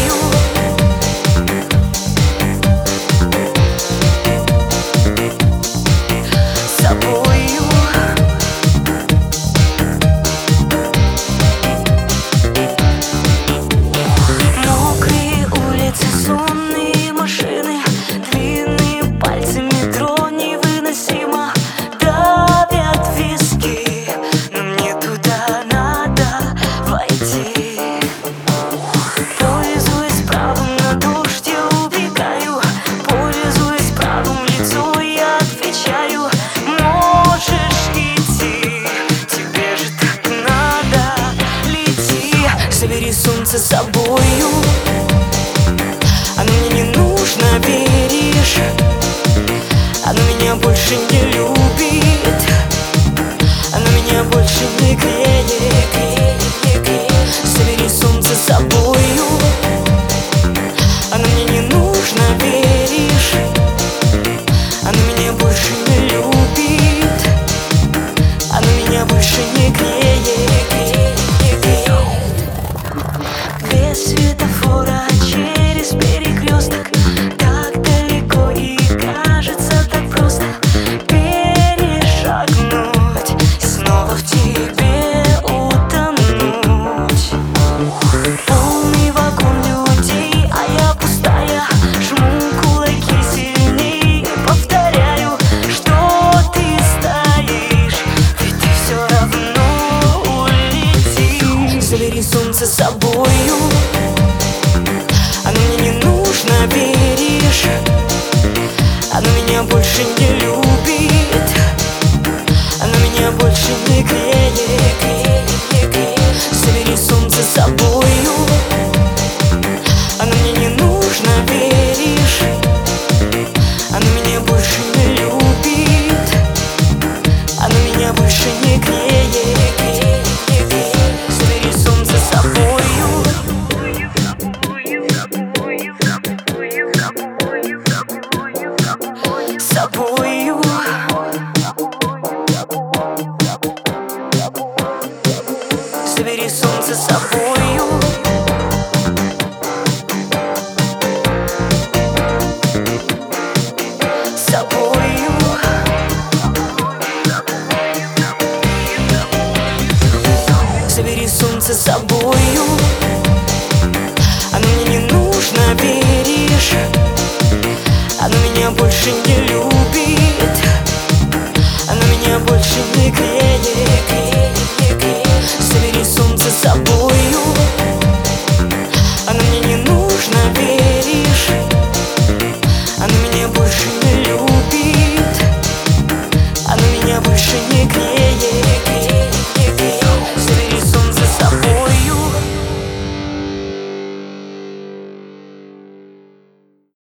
Мокрые улицы, сонные машины, длинные пальцы, метро невыносимо давят виски, но мне туда надо войти. Пользуясь правом на дождь, я убегаю, пользуясь правом лицо, я отвечаю: можешь идти, тебе же так надо, лети. Забери солнце с собою, оно мне не нужно, веришь? Оно меня больше не любит, оно меня больше не греет. Забери солнце с собою, оно мне не нужно, веришь? Оно меня больше не любит, оно меня больше не греет. Без светофора через перекресток, так далеко и кажется так просто перешагнуть, снова в тебе утонуть. Полный вагон людей, а я пустая, жму кулаки сильней и повторяю, что ты стоишь, ведь ты все равно улетишь. Забери солнце с собою, оно мне не нужно, веришь? Оно меня больше не любит, оно меня больше не греет. Забери солнце с собою, оно мне не нужно, веришь? Оно меня больше не любит, оно меня больше не греет. Забери солнце с собою. Собою. Забери солнце с собою. Собою. Забери солнце с собою, оно мне не нужно, веришь? Оно меня больше не любит, оно меня больше не греет.